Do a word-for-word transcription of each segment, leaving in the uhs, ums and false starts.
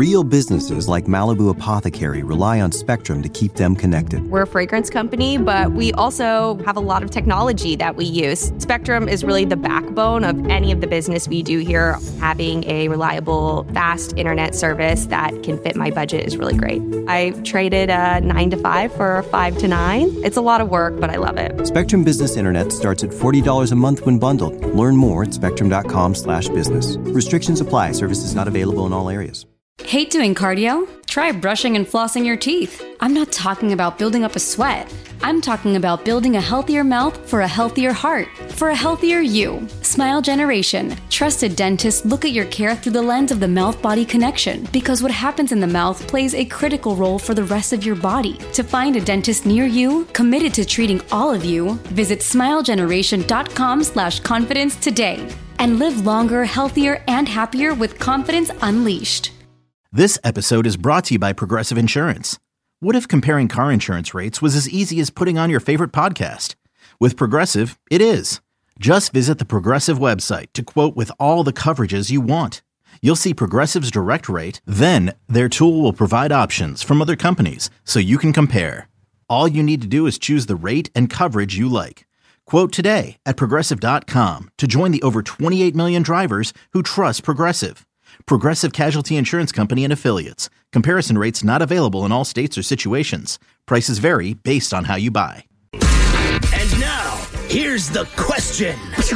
Real businesses like Malibu Apothecary rely on Spectrum to keep them connected. We're a fragrance company, but we also have a lot of technology that we use. Spectrum is really the backbone of any of the business we do here. Having a reliable, fast internet service that can fit my budget is really great. I traded a nine to five for a five to nine. It's a lot of work, but I love it. Spectrum Business Internet starts at forty dollars a month when bundled. Learn more at spectrum.com slash business. Restrictions apply. Services not available in all areas. Hate doing cardio? Try brushing and flossing your teeth. I'm not talking about building up a sweat. I'm talking about building a healthier mouth for a healthier heart, for a healthier you. Smile Generation. Trusted dentists look at your care through the lens of the mouth-body connection, because what happens in the mouth plays a critical role for the rest of your body. To find a dentist near you, committed to treating all of you, visit smilegeneration.com slash confidence today. And live longer, healthier, and happier with confidence unleashed. This episode is brought to you by Progressive Insurance. What if comparing car insurance rates was as easy as putting on your favorite podcast? With Progressive, it is. Just visit the Progressive website to quote with all the coverages you want. You'll see Progressive's direct rate, then their tool will provide options from other companies so you can compare. All you need to do is choose the rate and coverage you like. Quote today at Progressive dot com to join the over twenty-eight million drivers who trust Progressive. Progressive Casualty Insurance Company and Affiliates. Comparison rates not available in all states or situations. Prices vary based on how you buy. And now, here's the question.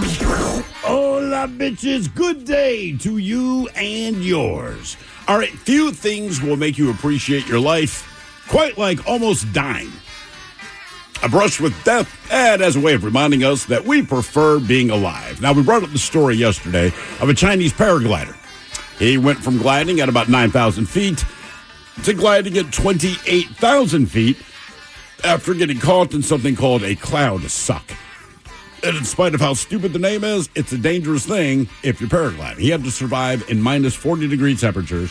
Hola, bitches. Good day to you and yours. All right, few things will make you appreciate your life quite like almost dying. A brush with death, and as a way of reminding us that we prefer being alive. Now, we brought up the story yesterday of a Chinese paraglider. He went from gliding at about nine thousand feet to gliding at twenty-eight thousand feet after getting caught in something called a cloud suck. And in spite of how stupid the name is, it's a dangerous thing if you're paragliding. He had to survive in minus forty degree temperatures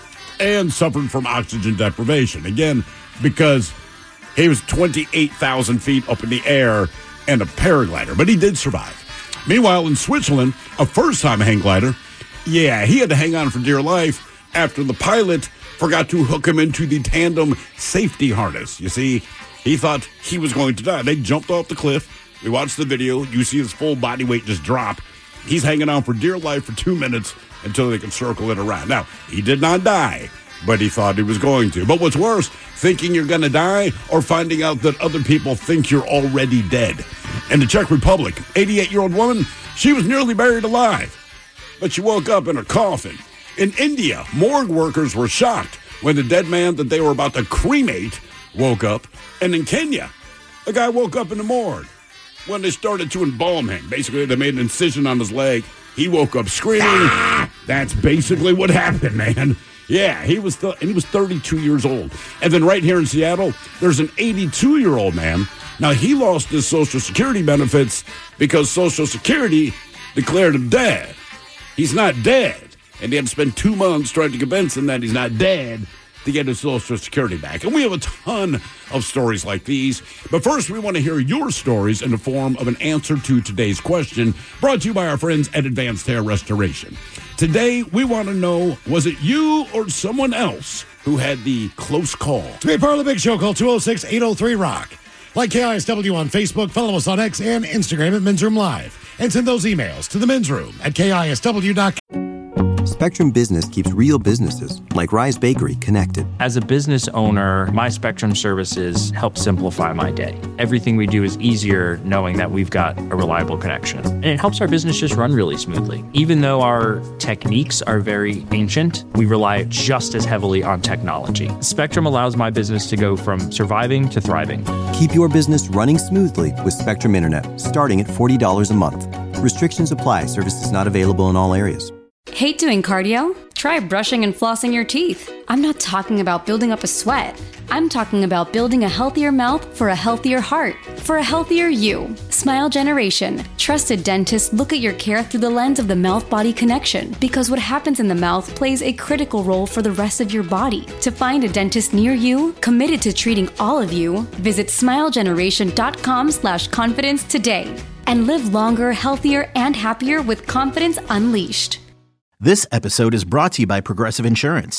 and suffered from oxygen deprivation. Again, because he was twenty-eight thousand feet up in the air and a paraglider. But he did survive. Meanwhile, in Switzerland, a first-time hang glider, yeah, he had to hang on for dear life after the pilot forgot to hook him into the tandem safety harness. You see, he thought he was going to die. They jumped off the cliff. We watched the video. You see his full body weight just drop. He's hanging on for dear life for two minutes until they can circle it around. Now, he did not die, but he thought he was going to. But what's worse, thinking you're going to die or finding out that other people think you're already dead. In the Czech Republic, eighty-eight-year-old woman, she was nearly buried alive, but she woke up in a coffin. In India, morgue workers were shocked when the dead man that they were about to cremate woke up. And in Kenya, a guy woke up in the morgue when they started to embalm him. Basically, they made an incision on his leg. He woke up screaming. Ah! That's basically what happened, man. Yeah, he was th- and he was thirty-two years old. And then right here in Seattle, there's an eighty-two-year-old man. Now, he lost his Social Security benefits because Social Security declared him dead. He's not dead. And they had to spend two months trying to convince him that he's not dead to get his Social Security back. And we have a ton of stories like these. But first, we want to hear your stories in the form of an answer to today's question, brought to you by our friends at Advanced Hair Restoration. Today, we want to know, was it you or someone else who had the close call? To be a part of the Big Show, call two oh six, eight oh three, rock. Like K I S W on Facebook, follow us on X and Instagram at Men's Room Live. And send those emails to the Men's Room at K I S W dot com. Spectrum Business keeps real businesses, like Rise Bakery, connected. As a business owner, my Spectrum services help simplify my day. Everything we do is easier knowing that we've got a reliable connection. And it helps our business just run really smoothly. Even though our techniques are very ancient, we rely just as heavily on technology. Spectrum allows my business to go from surviving to thriving. Keep your business running smoothly with Spectrum Internet, starting at forty dollars a month. Restrictions apply. Services not available in all areas. Hate doing cardio? Try brushing and flossing your teeth. I'm not talking about building up a sweat. I'm talking about building a healthier mouth for a healthier heart, for a healthier you. Smile Generation. Trusted dentists look at your care through the lens of the mouth-body connection, because what happens in the mouth plays a critical role for the rest of your body. To find a dentist near you, committed to treating all of you, visit smilegeneration.com slash confidence today. And live longer, healthier, and happier with confidence unleashed. This episode is brought to you by Progressive Insurance.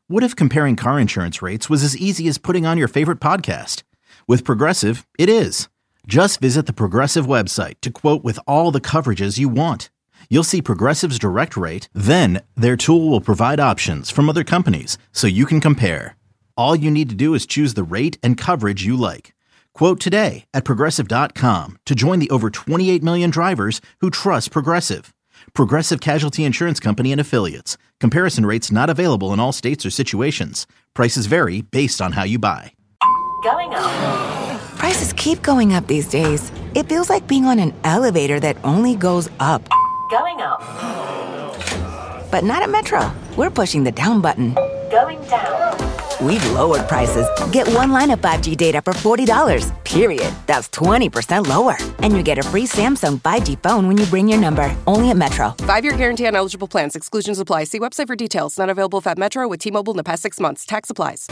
What if comparing car insurance rates was as easy as putting on your favorite podcast? With Progressive, it is. Just visit the Progressive website to quote with all the coverages you want. You'll see Progressive's direct rate, then their tool will provide options from other companies so you can compare. All you need to do is choose the rate and coverage you like. Quote today at Progressive dot com to join the over twenty-eight million drivers who trust Progressive. Progressive Casualty Insurance Company and Affiliates. Comparison rates not available in all states or situations. Prices vary based on how you buy. Going up. Prices keep going up these days. It feels like being on an elevator that only goes up. Going up. But not at Metro. We're pushing the down button. Going down. We've lowered prices. Get one line of five G data for forty dollars, period. That's twenty percent lower. And you get a free Samsung five G phone when you bring your number. Only at Metro. Five-year guarantee on eligible plans. Exclusions apply. See website for details. Not available at Metro with T-Mobile in the past six months. Tax applies.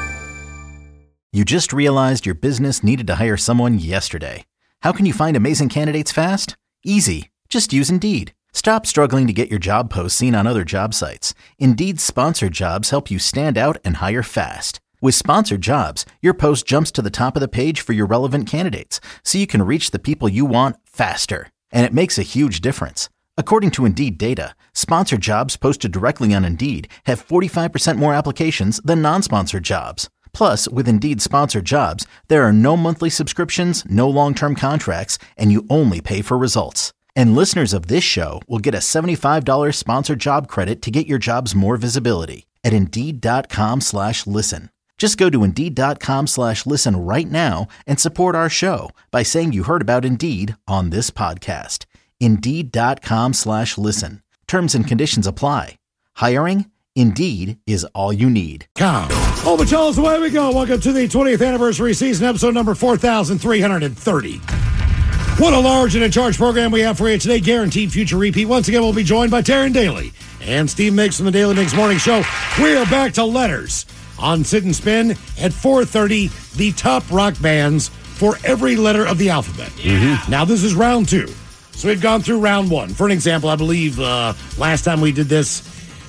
You just realized your business needed to hire someone yesterday. How can you find amazing candidates fast? Easy. Just use Indeed. Stop struggling to get your job posts seen on other job sites. Indeed's sponsored jobs help you stand out and hire fast. With sponsored jobs, your post jumps to the top of the page for your relevant candidates, so you can reach the people you want faster. And it makes a huge difference. According to Indeed data, sponsored jobs posted directly on Indeed have forty-five percent more applications than non-sponsored jobs. Plus, with Indeed sponsored jobs, there are no monthly subscriptions, no long-term contracts, and you only pay for results. And listeners of this show will get a seventy-five dollars sponsored job credit to get your jobs more visibility at Indeed.com slash listen. Just go to Indeed.com slash listen right now and support our show by saying you heard about Indeed on this podcast. Indeed.com slash listen. Terms and conditions apply. Hiring? Indeed is all you need. Come. Oh, but tell us, away we go. Welcome to the twentieth anniversary season, episode number four thousand three hundred thirty. What a large and in charge program we have for you today. Guaranteed future repeat. Once again, we'll be joined by Taryn Daly and Steve Mix from the Daily Mix Morning Show. We are back to letters on Sit and Spin at four thirty. The top rock bands for every letter of the alphabet. Mm-hmm. Now, this is round two. So we've gone through round one. For an example, I believe uh, last time we did this,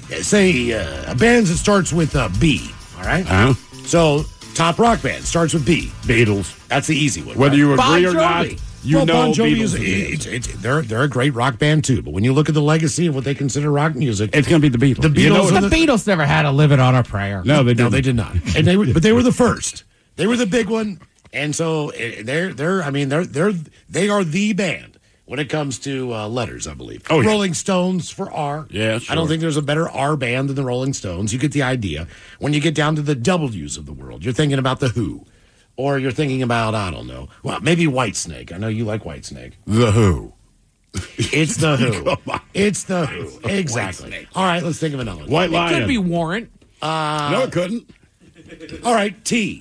say uh, a band that starts with uh, B. All right? Uh-huh. So top rock band starts with B. Beatles. That's the easy one. Whether right? you agree Bon or not, Jovi. you well, know Bon Jovi Beatles is, it's, it's, they're, they're a great rock band, too. But when you look at the legacy of what they consider rock music, it's going to be the Beatles. The Beatles, you know, are the, the Beatles never had a Live It on a Prayer. No, they didn't. No, they did not. And they were, but they were the first. They were the big one. And so they're, they're, I mean, they're, they're, they are the band when it comes to uh, letters, I believe. Oh, yeah. Rolling Stones for R. Yeah, sure. I don't think there's a better R band than the Rolling Stones. You get the idea. When you get down to the W's of the world, you're thinking about the Who. Or you're thinking about, I don't know, well, maybe Whitesnake. I know you like Whitesnake. The Who. It's the Who. It's the Who. Exactly. All right, let's think of another one. White Lion. It could be Warrant. Uh, no, it couldn't. All right, T.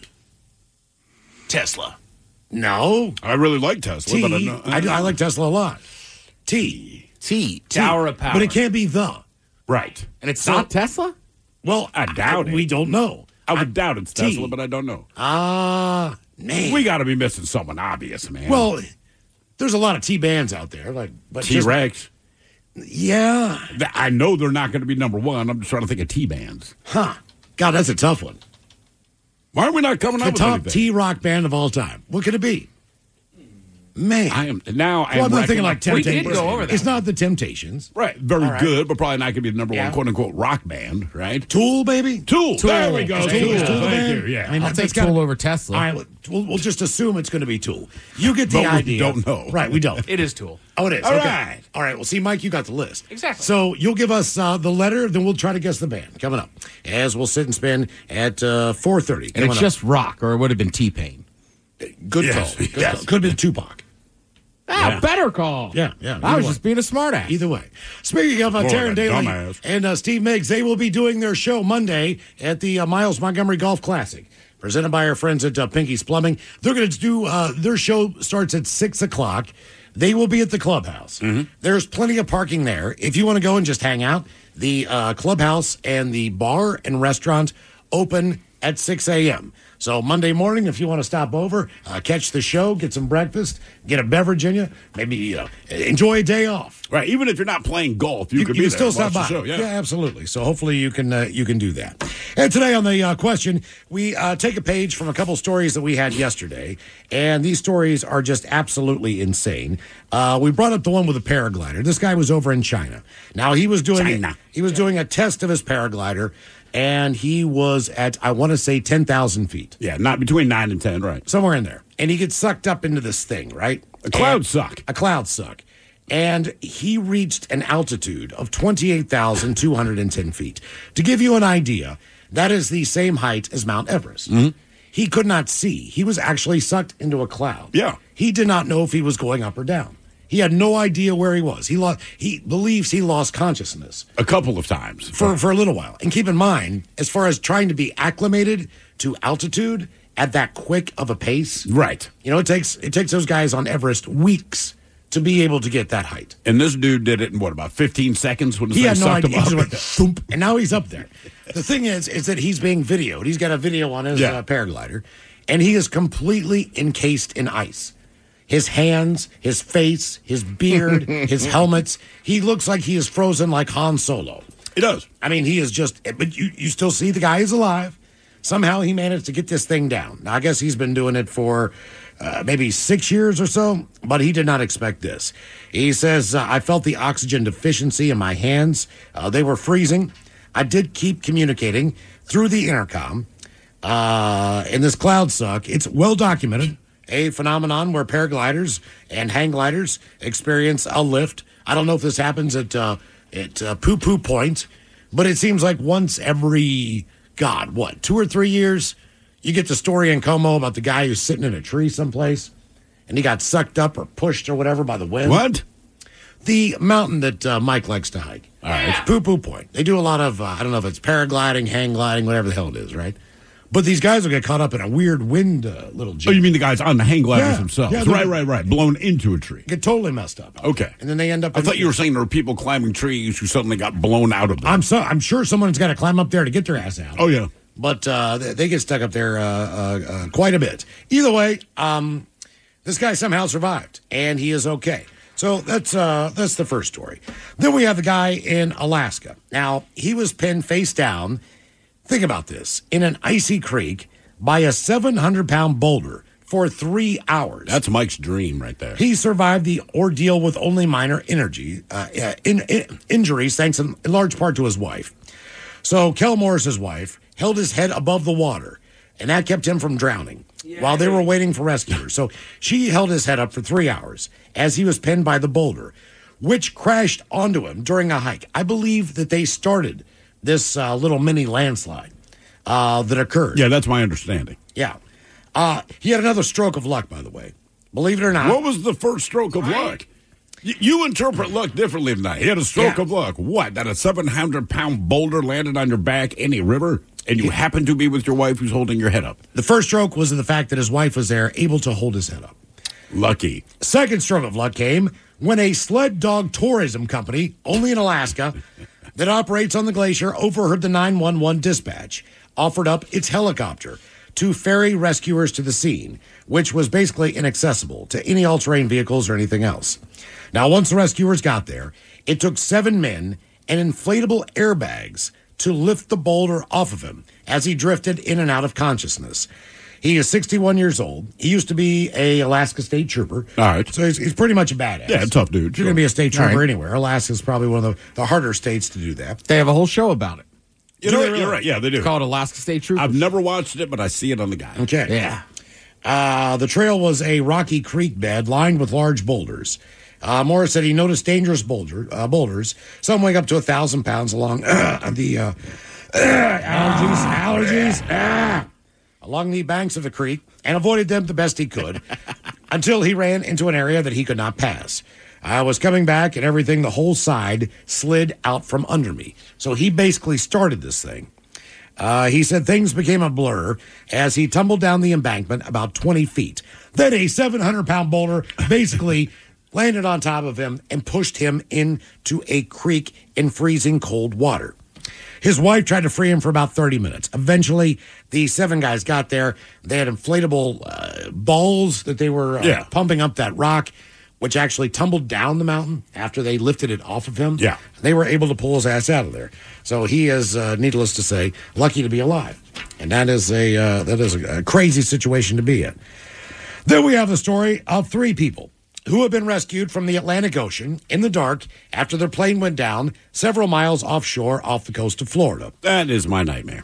Tesla. No. I really like Tesla, T. but I, know, I, I like Tesla a lot. T. T. Tower of Power. But it can't be the. Right. And it's So- not Tesla? Well, I doubt I, it. We don't know. I would doubt it's T. Tesla, but I don't know. Ah, uh, man. We got to be missing someone obvious, man. Well, there's a lot of T bands out there, like but just- T-Rex. Yeah. Th- I know they're not going to be number one. I'm just trying to think of T-bands. Huh. God, that's a tough one. Why are we not coming The up with top anything? T rock band of all time. What could it be? Man. I am now. I well, am I'm not racking thinking my like brain. Temptations. We did go over that. It's not the Temptations. Right, very All right. good, but probably not going to be the number Yeah. one quote unquote rock band, right? Tool, baby. Tool. Tool. There we go. Is Tool. Tool- is Tool the Thank band? you. Yeah. I mean, I'll that's take gotta- Tool over Tesla. All right, we'll, we'll just assume it's going to be Tool. You get the But we idea. don't know. Right, we don't. It is Tool. Oh, it is. All okay. right. All right. Well, see, Mike, you got the list. Exactly. So you'll give us uh, the letter, then we'll try to guess the band coming up as we'll sit and spin at uh, four thirty. And it's just rock, or it would have been T-Pain. Good Yes, call. Good yes. call. Could have been Tupac. Ah, Yeah. better call. Yeah, yeah. I was either just way. being a smartass. Either way. Speaking of uh, More Taryn of a Daly dumbass. and uh, Steve Miggs, they will be doing their show Monday at the uh, Miles Montgomery Golf Classic, presented by our friends at uh, Pinky's Plumbing. They're going to do, uh, their show starts at six o'clock. They will be at the clubhouse. Mm-hmm. There's plenty of parking there. If you want to go and just hang out, the uh, clubhouse and the bar and restaurant open at six a.m. So Monday morning, if you want to stop over, uh, catch the show, get some breakfast, get a beverage in you, maybe you know, enjoy a day off. Right, even if you're not playing golf, you, You, could you be can still there stop and watch by. the show. Yeah. absolutely. So hopefully you can uh, you can do that. And today on the uh, question, we uh, take a page from a couple stories that we had yesterday, and these stories are just absolutely insane. Uh, we brought up the one with a paraglider. This guy was over in China. Now he was doing China. he was doing a test of his paraglider, and he was at I want to say ten thousand feet. Yeah, not between nine and ten, right? Somewhere in there, and he gets sucked up into this thing, right? A cloud and, suck. A cloud suck. And he reached an altitude of twenty-eight thousand two hundred ten feet. To give you an idea, that is the same height as Mount Everest. Mm-hmm. He could not see. He was actually sucked into a cloud. Yeah. He did not know if he was going up or down. He had no idea where he was. He lost. He believes he lost consciousness a couple of times for, for a little while. And keep in mind, as far as trying to be acclimated to altitude at that quick of a pace, right? You know, it takes it takes those guys on Everest weeks to be able to get that height. And this dude did it in, what, about fifteen seconds when he had no sucked idea. him He up? just went, thump, and now he's up there. The thing is, is that he's being videoed. He's got a video on his Yeah. uh, paraglider, and he is completely encased in ice. His hands, his face, his beard, his helmets. He looks like he is frozen like Han Solo. He does. I mean, he is just, but you, you still see the guy is alive. Somehow he managed to get this thing down. Now, I guess he's been doing it for uh, maybe six years or so, but he did not expect this. He says, uh, I felt the oxygen deficiency in my hands. Uh, they were freezing. I did keep communicating through the intercom. Uh, in this cloud suck, it's well documented, a phenomenon where paragliders and hang gliders experience a lift. I don't know if this happens at, uh, at uh, Poo Poo Point, but it seems like once every... God, what, two or three years, you get the story in Como about the guy who's sitting in a tree someplace, and he got sucked up or pushed or whatever by the wind. What? The mountain that uh, Mike likes to hike. All right. It's Poo Poo Point. They do a lot of, uh, I don't know if it's paragliding, hang gliding, whatever the hell it is, right? But these guys will get caught up in a weird wind uh, little jam. Oh, you mean the guys on the hang gliders Yeah. themselves? Yeah, right, right, right. Blown into a tree. Get totally messed up. Okay. And then they end up... I in- thought you were saying there were people climbing trees who suddenly got blown out of them. I'm, so, I'm sure someone's got to climb up there to get their ass out. Oh, yeah. But uh, they, they get stuck up there uh, uh, uh, quite a bit. Either way, um, this guy somehow survived, and he is okay. So that's uh, that's the first story. Then we have the guy in Alaska. Now, he was pinned face down, think about this, in an icy creek by a seven hundred pound boulder for three hours. That's Mike's dream right there. He survived the ordeal with only minor energy, uh, uh, in, in, injuries, thanks in large part to his wife. So Kel Morris's wife held his head above the water, and that kept him from drowning while they were waiting for rescuers. So she held his head up for three hours as he was pinned by the boulder, which crashed onto him during a hike. I believe that they started this uh, little mini landslide uh, that occurred. Yeah, that's my understanding. Yeah. Uh, he had another stroke of luck, by the way. Believe it or not. What was the first stroke of luck? Y- you interpret luck differently than that. He had a stroke Yeah. of luck. What? That a seven hundred pound boulder landed on your back in a river, and you happen to be with your wife who's holding your head up? The first stroke was in the fact that his wife was there, able to hold his head up. Lucky. Second stroke of luck came when a sled dog tourism company, only in Alaska, that operates on the glacier, overheard the nine one one dispatch, offered up its helicopter to ferry rescuers to the scene, which was basically inaccessible to any all-terrain vehicles or anything else. Now, once the rescuers got there, it took seven men and inflatable airbags to lift the boulder off of him as he drifted in and out of consciousness. He is sixty-one years old. He used to be a Alaska State Trooper. All right. So he's, he's pretty much a badass. Yeah, tough dude. If you're sure. going to be a state trooper All right. anywhere, Alaska's probably one of the, the harder states to do that. They have a whole show about it. You know, you're right. Yeah, they do. It's called Alaska State Troopers. I've never watched it, but I see it on the guy. Okay. Yeah. Uh, the trail was a rocky creek bed lined with large boulders. Uh, Morris said he noticed dangerous boulder, uh, boulders, some weighing up to a thousand pounds along uh, the uh, uh, allergies, allergies, ah, along the banks of the creek, and avoided them the best he could until he ran into an area that he could not pass. I was coming back, and everything, the whole side, slid out from under me. So he basically started this thing. Uh, he said things became a blur as he tumbled down the embankment about twenty feet. Then a seven hundred pound boulder basically landed on top of him and pushed him into a creek in freezing cold water. His wife tried to free him for about thirty minutes. Eventually, the seven guys got there. They had inflatable uh, balls that they were uh, Yeah. pumping up that rock. which actually tumbled down the mountain after they lifted it off of him. Yeah. They were able to pull his ass out of there. So he is, uh, needless to say, lucky to be alive. And that is a uh, that is a, a crazy situation to be in. Then we have the story of three people who have been rescued from the Atlantic Ocean in the dark after their plane went down several miles offshore off the coast of Florida. That is my nightmare.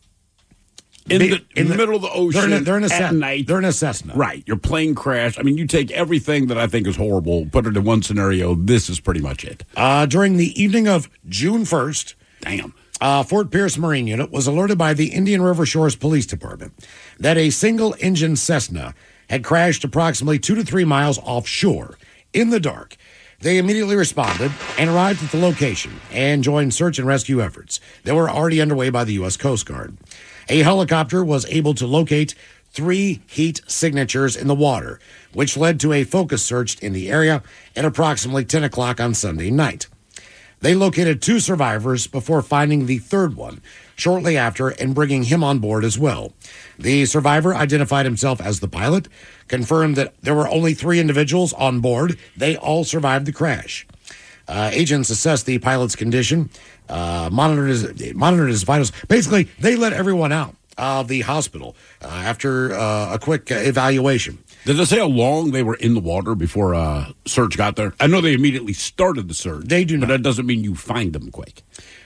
In Be- the, in the- middle of the ocean, they're in a- they're in a at Cessna. night. They're in a Cessna. Right. Your plane crashed. I mean, you take everything that I think is horrible, put it in one scenario. This is pretty much it. Uh, during the evening of June first, Damn. uh, Fort Pierce Marine Unit was alerted by the Indian River Shores Police Department that a single-engine Cessna had crashed approximately two to three miles offshore in the dark. They immediately responded and arrived at the location and joined search and rescue efforts that were already underway by the U S Coast Guard. A helicopter was able to locate three heat signatures in the water, which led to a focus search in the area at approximately ten o'clock on Sunday night. They located two survivors before finding the third one shortly after and bringing him on board as well. The survivor identified himself as the pilot, confirmed that there were only three individuals on board. They all survived the crash. Uh, agents assessed the pilot's condition, uh, monitored his, monitored his vitals. Basically, they let everyone out of the hospital uh, after uh, a quick uh, evaluation. Did it say how long they were in the water before uh, search got there? I know they immediately started the search. They do not. But that doesn't mean you find them quick.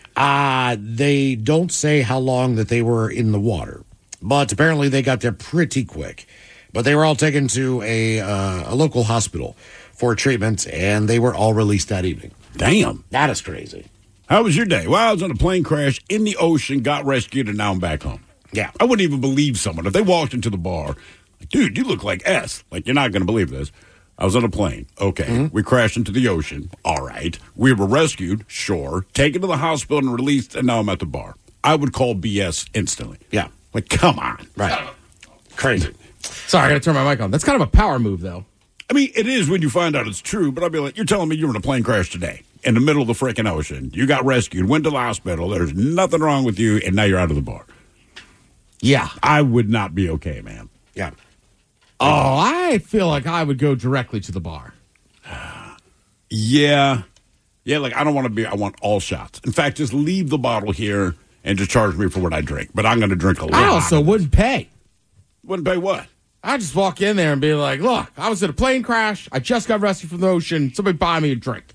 Uh, they don't say how long that they were in the water, but apparently they got there pretty quick. But they were all taken to a, uh, a local hospital for treatment, and they were all released that evening. Damn. That is crazy. How was your day? Well, I was on a plane crash in the ocean, got rescued, and now I'm back home. Yeah. I wouldn't even believe someone. If they walked into the bar, like, dude, you look like S. Like, you're not going to believe this. I was on a plane. Okay. Mm-hmm. We crashed into the ocean. All right. We were rescued. Sure. Taken to the hospital and released, and now I'm at the bar. I would call B S instantly. Yeah. Like, come on. Right. Crazy. Sorry, I got to turn my mic on. That's kind of a power move, though. I mean, it is when you find out it's true, but I'd be like, you're telling me you were in a plane crash today in the middle of the freaking ocean. You got rescued, went to the hospital. There's nothing wrong with you, and now you're out of the bar. Yeah. I would not be okay, man. Yeah. Oh, I feel like I would go directly to the bar. Yeah. Yeah, like, I don't want to be, I want all shots. In fact, just leave the bottle here and just charge me for what I drink. But I'm going to drink a lot. I also wouldn't pay. Wouldn't pay what? I'd just walk in there and be like, look, I was in a plane crash. I just got rescued from the ocean. Somebody buy me a drink.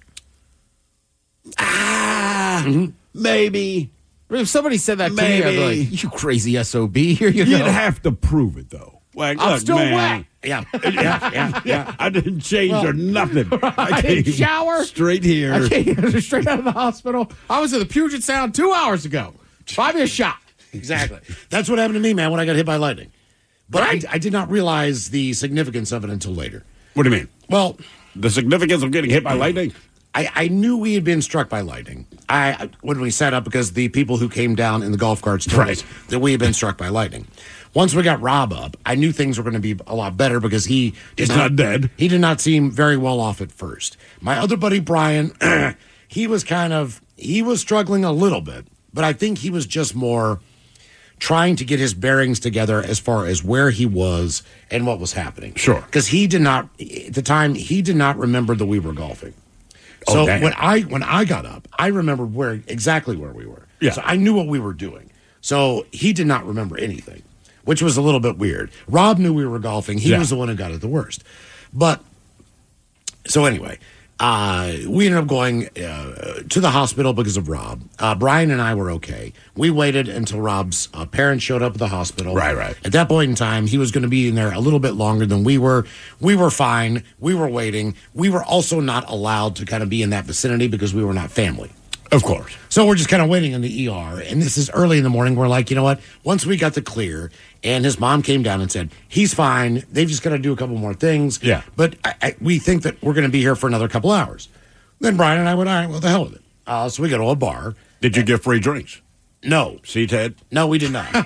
Ah, mm-hmm. Maybe. If somebody said that to Maybe. me, I'd be like, you crazy S O B. Here you You'd go. have to prove it, though. Like, I'm look, still man, wet. Yeah. Yeah. Yeah. Yeah. I didn't change Well, or nothing. I didn't shower. Straight here. I came straight out of the hospital. I was in the Puget Sound two hours ago. Buy me a shot. Exactly. That's what happened to me, man, when I got hit by lightning. But Right. I, I did not realize the significance of it until later. What do you mean? Well, The significance of getting hit by lightning? I, I knew we had been struck by lightning. I when we sat up because the people who came down in the golf carts told Right. us that we had been struck by lightning. Once we got Rob up, I knew things were going to be a lot better because he did He's not dead. He did not seem very well off at first. My other buddy Brian, he was kind of he was struggling a little bit, but I think he was just more trying to get his bearings together as far as where he was and what was happening. Sure. Because he did not at the time he did not remember that we were golfing. So Oh, damn. when I when I got up, I remembered where exactly where we were. Yeah. So I knew what we were doing. So he did not remember anything, which was a little bit weird. Rob knew we were golfing. He Yeah. was the one who got it the worst. But so anyway, uh, we ended up going uh, to the hospital because of Rob. Uh, Brian and I were okay. We waited until Rob's uh, parents showed up at the hospital. Right, right. At that point in time, he was going to be in there a little bit longer than we were. We were fine. We were waiting. We were also not allowed to kind of be in that vicinity because we were not family. Of course. So we're just kind of waiting in the E R, and this is early in the morning. We're like, you know what? Once we got the clear, and his mom came down and said, he's fine. They've just got to do a couple more things. Yeah. But I, I, we think that we're going to be here for another couple hours. Then Brian and I went, all right, well, the hell with it. Uh, so we go to a bar. Did you get free drinks? No. See, Ted? No, we did not.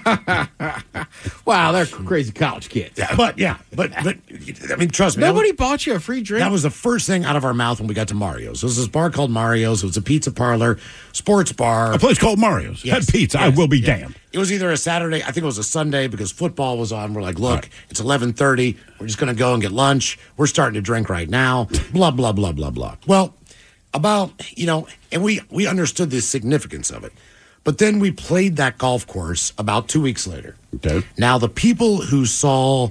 Wow, they're crazy college kids. Yeah, but yeah, but but I mean, trust me. Nobody that was, bought you a free drink. That was the first thing out of our mouth when we got to Mario's. There was this bar called Mario's. It was a pizza parlor, sports bar. A place called Mario's. Yes, Had pizza. yes, I will be yeah. damned. It was either a Saturday, I think it was a Sunday because football was on. We're like, look, right. It's eleven thirty. We're just going to go and get lunch. We're starting to drink right now. Blah, blah, blah, blah, blah. Well, about, you know, and we, we understood the significance of it. But then we played that golf course about two weeks later. Okay. Now, the people who saw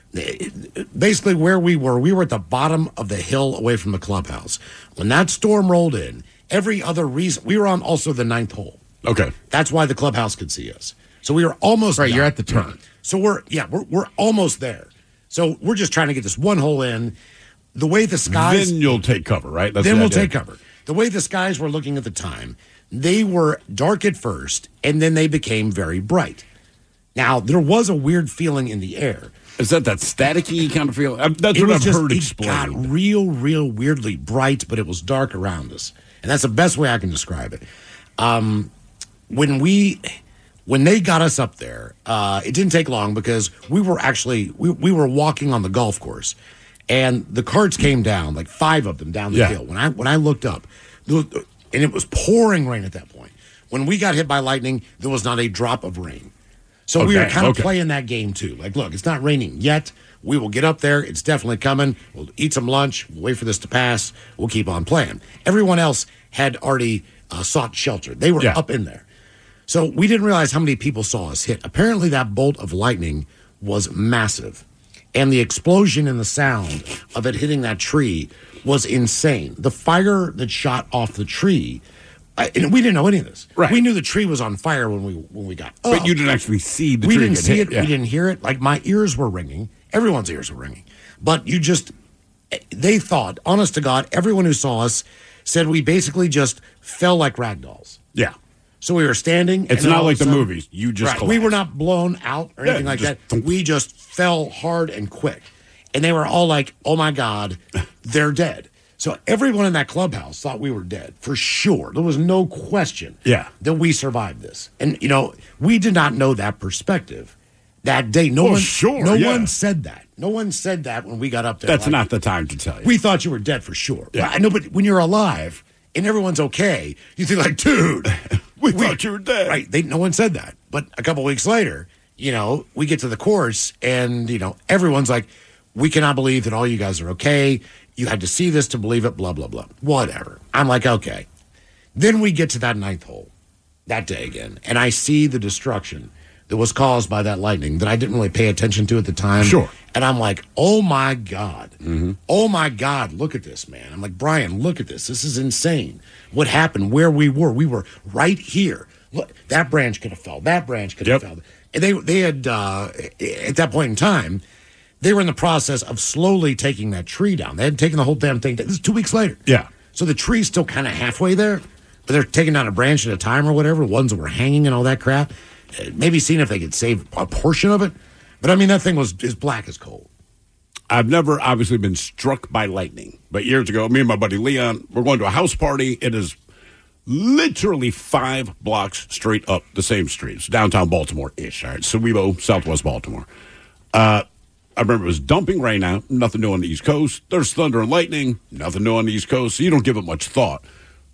basically where we were, we were at the bottom of the hill away from the clubhouse. When that storm rolled in, every other reason, we were on also the ninth hole. Okay. That's why the clubhouse could see us. So we were almost Right, done. you're at the turn. So we're, yeah, we're, we're almost there. So we're just trying to get this one hole in. The way the skies... Then you'll take cover, right? That's then the we'll idea. take cover. The way the skies were looking at the time, they were dark at first, and then they became very bright. Now, there was a weird feeling in the air. Is that that staticky kind of feel? That's It what was I've just, heard it explained. got real, real weirdly bright, but it was dark around us. And that's the best way I can describe it. Um, when we... When they got us up there, uh, it didn't take long because we were actually we, we were walking on the golf course, and the carts came down, like five of them down the Yeah. hill. When I when I looked up, there was, and it was pouring rain at that point. When we got hit by lightning, there was not a drop of rain. So Oh, we were dang. kind of Okay. playing that game too. Like, look, it's not raining yet. We will get up there. It's definitely coming. We'll eat some lunch. We'll wait for this to pass. We'll keep on playing. Everyone else had already uh, sought shelter. They were Yeah. up in there. So we didn't realize how many people saw us hit. Apparently, that bolt of lightning was massive. And the explosion and the sound of it hitting that tree was insane. The fire that shot off the tree, uh, and we didn't know any of this. Right. We knew the tree was on fire when we when we got up. But you didn't actually see the we tree didn't get see hit. it. Yeah. We didn't hear it. Like, my ears were ringing. Everyone's ears were ringing. But you just, they thought, honest to God, everyone who saw us said we basically just fell like rag dolls. Yeah. So we were standing. It's and then not all like of a the sudden- movies. You just Right. We collapsed. were not blown out or Yeah, anything like just that. thump. We just fell hard and quick. And they were all like, oh my God, they're dead. So everyone in that clubhouse thought we were dead for sure. There was no question Yeah. that we survived this. And, you know, we did not know that perspective that day. No Oh, one, sure, no yeah. one said that. No one said that when we got up there. That's Like, not the time to tell you. we thought you were dead for sure. Yeah. I know, but when you're alive and everyone's okay, you think like, dude, We thought you were dead. Right. They, no one said that. But a couple weeks later, you know, we get to the course and, you know, everyone's like, we cannot believe that all you guys are okay. You had to see this to believe it, blah, blah, blah. Whatever. I'm like, okay. Then we get to that ninth hole that day again, and I see the destruction that was caused by that lightning that I didn't really pay attention to at the time. Sure. And I'm like, oh my God. Mm-hmm. Oh my God, look at this, man. I'm like, Brian, look at this. This is insane. What happened, where we were. We were right here. Look, that branch could have fell. That branch could have Yep. fell. And they, they had, uh, at that point in time, they were in the process of slowly taking that tree down. They had taken the whole damn thing down. This is two weeks later. Yeah. So the tree's still kind of halfway there, but they're taking down a branch at a time or whatever, ones that were hanging and all that crap. Uh, Maybe seeing if they could save a portion of it. But I mean, that thing was as black as coal. I've never obviously been struck by lightning, but years ago, me and my buddy Leon, we're going to a house party. It is literally five blocks straight up the same street. It's downtown Baltimore-ish, all right? Sewebo, Southwest Baltimore. Uh, I remember it was dumping rain out, nothing new on the East Coast. There's thunder and lightning, nothing new on the East Coast, so you don't give it much thought.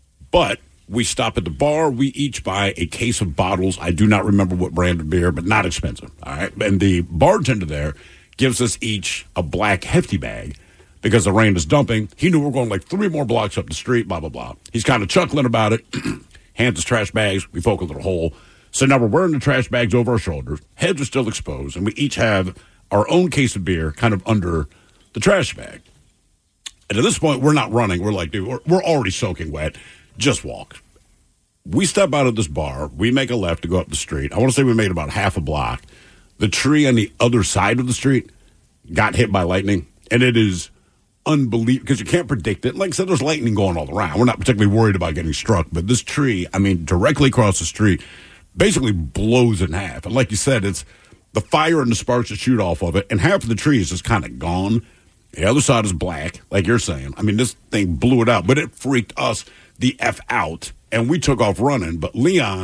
But we stop at the bar. We each buy a case of bottles. I do not remember what brand of beer, but not expensive, all right? And the bartender there gives us each a black hefty bag because the rain is dumping. He knew we were going like three more blocks up the street, blah, blah, blah. He's kind of chuckling about it, hands us trash bags. We poke a little hole. So now we're wearing the trash bags over our shoulders. Heads are still exposed, and we each have our own case of beer kind of under the trash bag. And at this point, we're not running. We're like, dude, we're, we're already soaking wet. Just walk. We step out of this bar. We make a left to go up the street. I want to say we made about half a block. The tree on the other side of the street got hit by lightning, and it is unbelievable because you can't predict it. Like I said, there's lightning going all around. We're not particularly worried about getting struck, but this tree, I mean, directly across the street, basically blows in half. And like you said, it's the fire and the sparks that shoot off of it, and half of the tree is just kind of gone. The other side is black, like you're saying. I mean, this thing blew it out, but it freaked us the F out, and we took off running. But Leon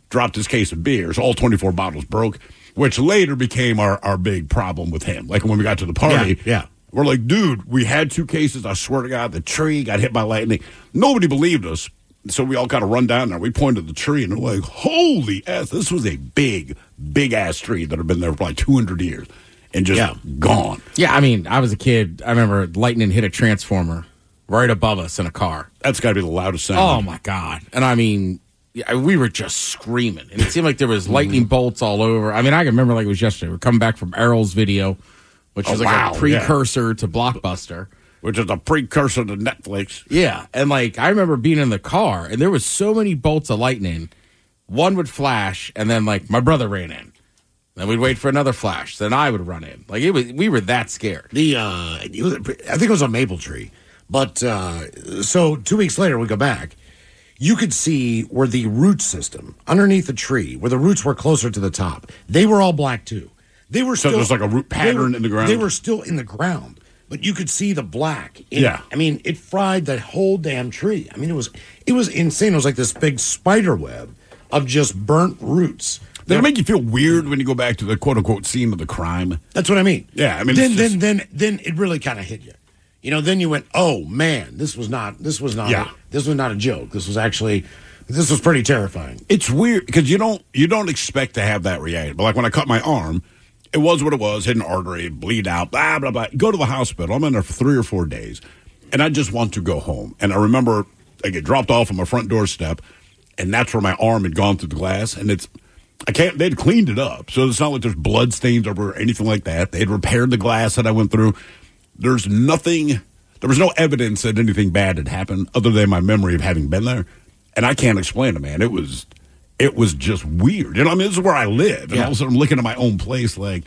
dropped his case of beers. All twenty-four bottles broke, which later became our, our big problem with him. Like when we got to the party, Yeah, yeah. we're like, dude, we had two cases. I swear to God, the tree got hit by lightning. Nobody believed us. So we all kind of run down there. We pointed at the tree, and we're like, holy ass, this was a big, big-ass tree that had been there for like two hundred years and just Yeah. gone. Yeah, I mean, I was a kid. I remember lightning hit a transformer right above us in a car. That's got to be the loudest sound. Oh, my God. And I mean, yeah, we were just screaming. And it seemed like there was lightning bolts all over. I mean, I can remember like it was yesterday. We're coming back from Errol's video, which Oh, was like wow, a precursor to Blockbuster. Which is a precursor to Netflix. Yeah, and like I remember being in the car, and there was so many bolts of lightning. One would flash, and then like my brother ran in. Then we'd wait for another flash. Then I would run in. Like it was, we were that scared. The uh, it was, I think it was a maple tree. But uh, so two weeks later, we go back. You could see where the root system underneath the tree, where the roots were closer to the top, they were all black too. They were So still, there's like a root they pattern were- in the ground? They were still in the ground, but you could see the black. in- Yeah. I mean, it fried that whole damn tree. I mean, it was it was insane. It was like this big spider web of just burnt roots. Does it make you feel weird when you go back to the quote-unquote scene of the crime? That's what I mean. Yeah, I mean, then it's then just- then then it really kind of hit you. You know, then you went, "Oh man, this was not this was not Yeah. this was not a joke. This was actually this was pretty terrifying." It's weird because you don't you don't expect to have that reaction. But like when I cut my arm, it was what it was, hit an artery, bleed out, blah, blah, blah. Go to the hospital. I'm in there for three or four days, and I just want to go home. And I remember I get dropped off on my front doorstep, and that's where my arm had gone through the glass. And it's, I can't, they'd cleaned it up. So it's not like there's blood stains over or anything like that. They'd repaired the glass that I went through. There's nothing, there was no evidence that anything bad had happened other than my memory of having been there. And I can't explain it, man. It was, it was just weird. You know, I mean, this is where I live. And Yeah. all of a sudden I'm looking at my own place like,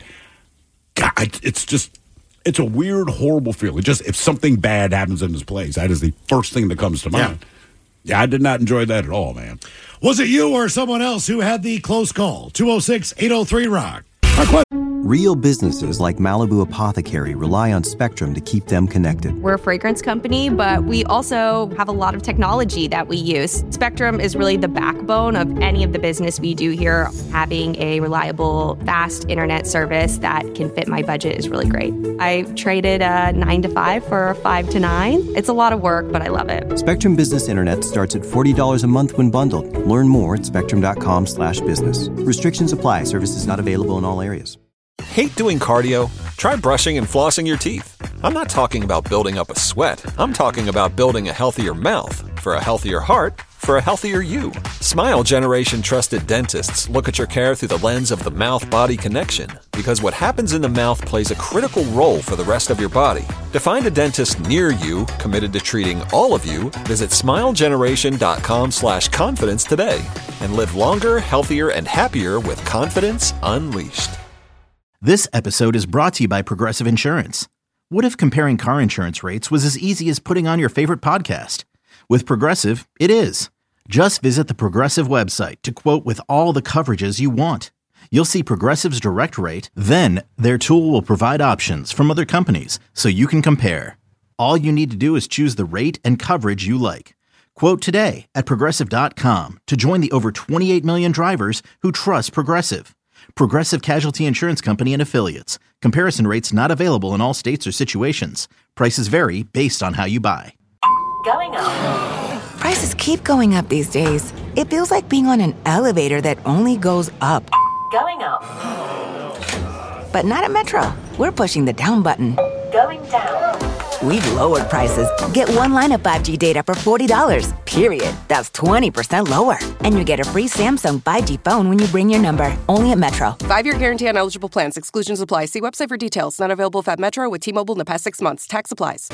God, it's just, it's a weird, horrible feeling. Just if something bad happens in this place, that is the first thing that comes to mind. Yeah, I did not enjoy that at all, man. Was it you or someone else who had the close call? two oh six, eight oh three, rock. Real businesses like Malibu Apothecary rely on Spectrum to keep them connected. We're a fragrance company, but we also have a lot of technology that we use. Spectrum is really the backbone of any of the business we do here. Having a reliable, fast internet service that can fit my budget is really great. I traded a nine to five for a five to nine. It's a lot of work, but I love it. Spectrum Business Internet starts at forty dollars a month when bundled. Learn more at spectrum.com slash business. Restrictions apply. Services not available in all areas. Hate doing cardio? Try brushing and flossing your teeth. I'm not talking about building up a sweat. I'm talking about building a healthier mouth. For a healthier heart, for a healthier you. Smile Generation trusted dentists look at your care through the lens of the mouth-body connection, because what happens in the mouth plays a critical role for the rest of your body. To find a dentist near you committed to treating all of you, visit smilegeneration.com slash confidence today and live longer, healthier, and happier with confidence unleashed. This episode is brought to you by Progressive Insurance. What if comparing car insurance rates was as easy as putting on your favorite podcast? With Progressive, it is. Just visit the Progressive website to quote with all the coverages you want. You'll see Progressive's direct rate, then their tool will provide options from other companies so you can compare. All you need to do is choose the rate and coverage you like. Quote today at progressive dot com to join the over twenty-eight million drivers who trust Progressive. Progressive Casualty Insurance Company and Affiliates. Comparison rates not available in all states or situations. Prices vary based on how you buy. Going up. Prices keep going up these days. It feels like being on an elevator that only goes up. Going up. But not at Metro. We're pushing the down button. Going down. We've lowered prices. Get one line of five G data for forty dollars, period. That's twenty percent lower. And you get a free Samsung five G phone when you bring your number. Only at Metro. Five-year guarantee on eligible plans. Exclusions apply. See website for details. Not available if at Metro with T-Mobile in the past six months. Tax applies.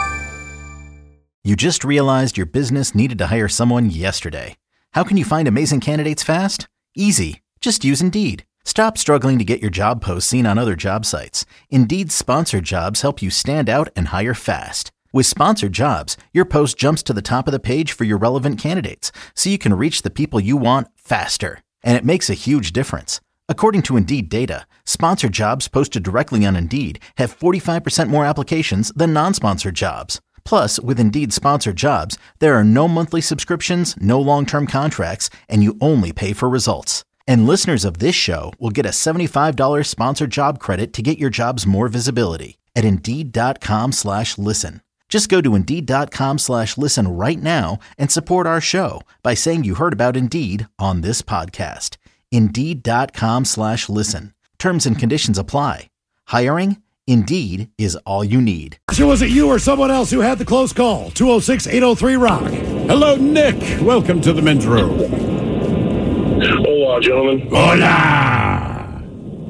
You just realized your business needed to hire someone yesterday. How can you find amazing candidates fast? Easy. Just use Indeed. Stop struggling to get your job posts seen on other job sites. Indeed's sponsored jobs help you stand out and hire fast. With sponsored jobs, your post jumps to the top of the page for your relevant candidates, so you can reach the people you want faster. And it makes a huge difference. According to Indeed data, sponsored jobs posted directly on Indeed have forty-five percent more applications than non-sponsored jobs. Plus, with Indeed sponsored jobs, there are no monthly subscriptions, no long-term contracts, and you only pay for results. And listeners of this show will get a seventy-five dollars sponsored job credit to get your jobs more visibility at Indeed.com slash listen. Just go to Indeed.com slash listen right now and support our show by saying you heard about Indeed on this podcast. Indeed.com slash listen. Terms and conditions apply. Hiring? Indeed is all you need. So was it you or someone else who had the close call? two oh six, eight oh three, rock. Hello, Nick. Welcome to the men's room. Hola, gentlemen. Hola.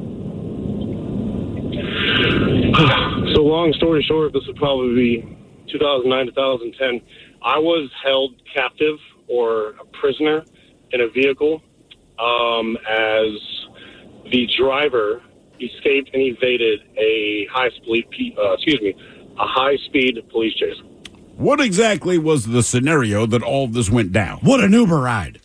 So long story short, this would probably be two thousand nine to two thousand ten. I was held captive or a prisoner in a vehicle um, as the driver escaped and evaded a high speed, uh, excuse me, a high speed police chase. What exactly was the scenario that all this went down? What an Uber ride.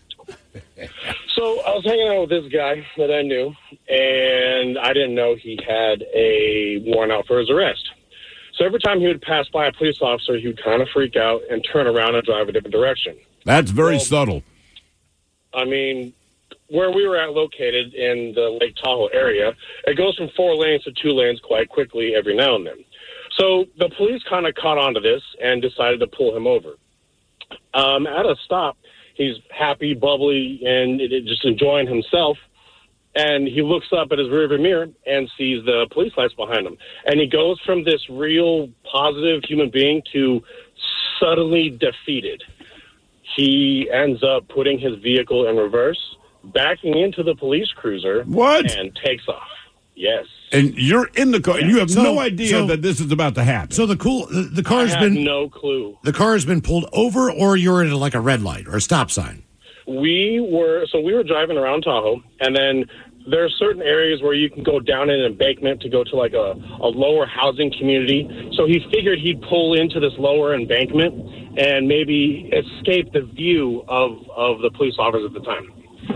So I was hanging out with this guy that I knew, and I didn't know he had a warrant out for his arrest. So every time he would pass by a police officer, he would kind of freak out and turn around and drive a different direction. That's very well, subtle. I mean, where we were at located in the Lake Tahoe area, it goes from four lanes to two lanes quite quickly every now and then. So the police kind of caught on to this and decided to pull him over. Um, at a stop, he's happy, bubbly, and it, it just enjoying himself. And he looks up at his rearview mirror and sees the police lights behind him. And he goes from this real positive human being to suddenly defeated. He ends up putting his vehicle in reverse, backing into the police cruiser. What? And takes off. Yes. And you're in the car, and you have So- no idea so- that this is about to happen. So the cool, the, the I car's had been no clue. the car has been pulled over, or you're at like a red light or a stop sign. We were, so we were driving around Tahoe, and then there are certain areas where you can go down an embankment to go to like a, a lower housing community. So he figured he'd pull into this lower embankment and maybe escape the view of, of the police officers at the time.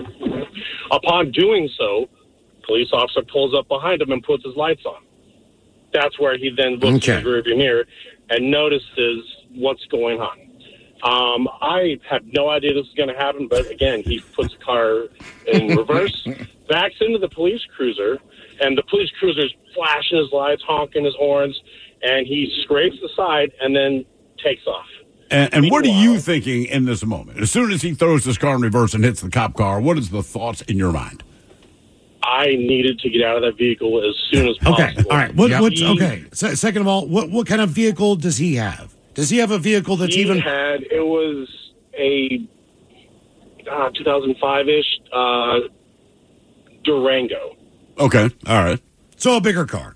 Upon doing so, police officer pulls up behind him and puts his lights on. That's where he then looks Okay. in the rearview mirror and notices what's going on. Um, I had no idea this was going to happen, but again, he puts the car in reverse, backs into the police cruiser, and the police cruiser's flashing his lights, honking his horns, and he scrapes the side and then takes off. and and what are you thinking in this moment? As soon as he throws this car in reverse and hits the cop car, what is the thoughts in your mind? I needed to get out of that vehicle as soon as possible. Okay, all right. What, Yep. what's He- okay? Se- second of all, what what kind of vehicle does he have? Does he have a vehicle that's he even? had, it was a uh, two thousand five-ish uh, Durango. Okay, all right. So a bigger car.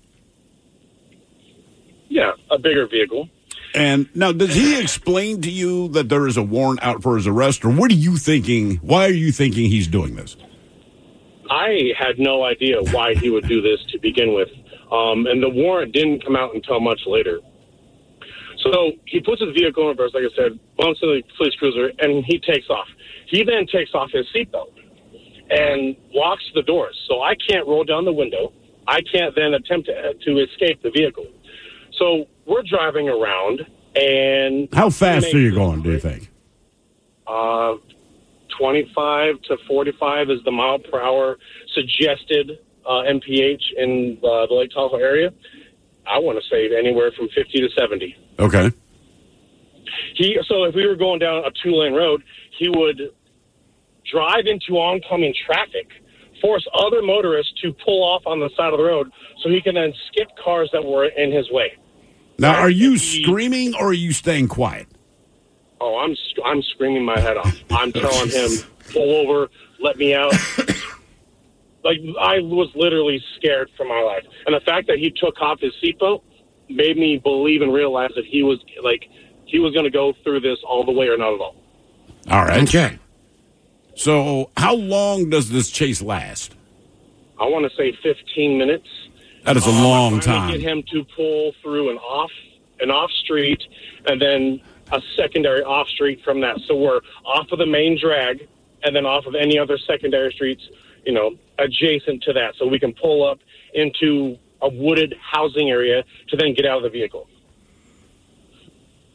Yeah, a bigger vehicle. And now, does he explain to you that there is a warrant out for his arrest, or what are you thinking? Why are you thinking he's doing this? I had no idea why he would do this to begin with. Um, and the warrant didn't come out until much later. So he puts his vehicle in reverse, like I said, bumps into the police cruiser, and he takes off. He then takes off his seatbelt and locks the doors. So I can't roll down the window. I can't then attempt to, to escape the vehicle. So we're driving around, and... How fast are you going, do you think? Uh, twenty-five to forty-five is the mile per hour suggested uh, M P H in uh, the Lake Tahoe area. I want to say anywhere from fifty to seventy. Okay. He so if we were going down a two-lane road, he would drive into oncoming traffic, force other motorists to pull off on the side of the road so he can then skip cars that were in his way. Now, are you screaming or are you staying quiet? Oh, I'm I'm screaming my head off. I'm telling him, pull over, let me out. Like, I was literally scared for my life. And the fact that he took off his seatbelt made me believe and realize that he was, like, he was going to go through this all the way or not at all. All right. Okay. So how long does this chase last? I want to say fifteen minutes. That is a Um, long I'm trying time. to get him to pull through an off, an off street and then a secondary off street from that. So we're off of the main drag and then off of any other secondary streets, you know, adjacent to that. So we can pull up into a wooded housing area to then get out of the vehicle.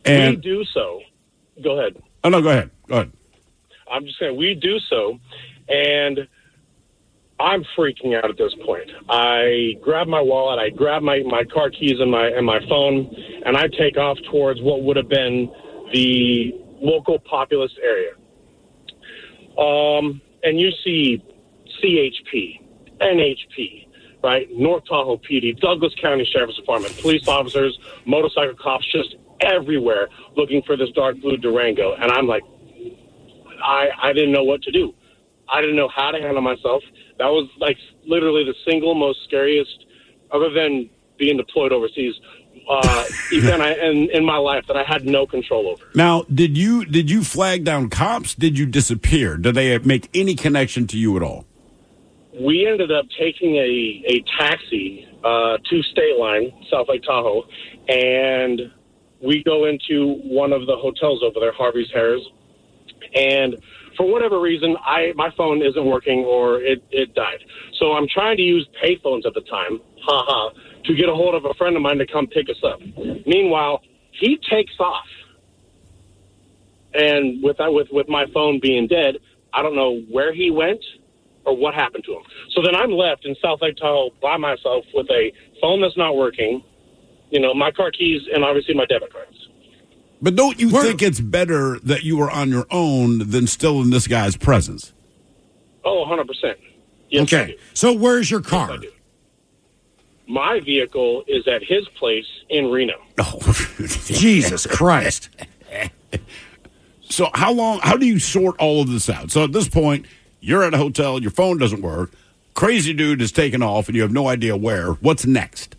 And we do so. Go ahead. Oh, no, go ahead. Go ahead. I'm just saying we do so, and I'm freaking out at this point. I grab my wallet, I grab my, my car keys and my and my phone, and I take off towards what would have been the local populous area. Um, and you see C H P, N H P, right? North Tahoe P D, Douglas County Sheriff's Department, police officers, motorcycle cops, just everywhere looking for this dark blue Durango. And I'm like, I, I didn't know what to do. I didn't know how to handle myself. That was like literally the single most scariest, other than being deployed overseas, uh, event I, in, in my life that I had no control over. Now, did you did you flag down cops? Did you disappear? Did they make any connection to you at all? We ended up taking a, a taxi uh, to State Line, South Lake Tahoe, and we go into one of the hotels over there, Harvey's Harris, and for whatever reason, I my phone isn't working or it, it died. So I'm trying to use payphones at the time, haha, to get a hold of a friend of mine to come pick us up. Meanwhile, he takes off. And with that, with, with my phone being dead, I don't know where he went or what happened to him. So then I'm left in South Lake Tahoe by myself with a phone that's not working, you know, my car keys, and obviously my debit cards. But don't you Where? think it's better that you were on your own than still in this guy's presence? Oh, one hundred percent. Yes, okay. So where's your car? Yes, my vehicle is at his place in Reno. Oh, Jesus Christ. So how long, how do you sort all of this out? So at this point, you're at a hotel, your phone doesn't work, crazy dude is taken off, and you have no idea where. What's next?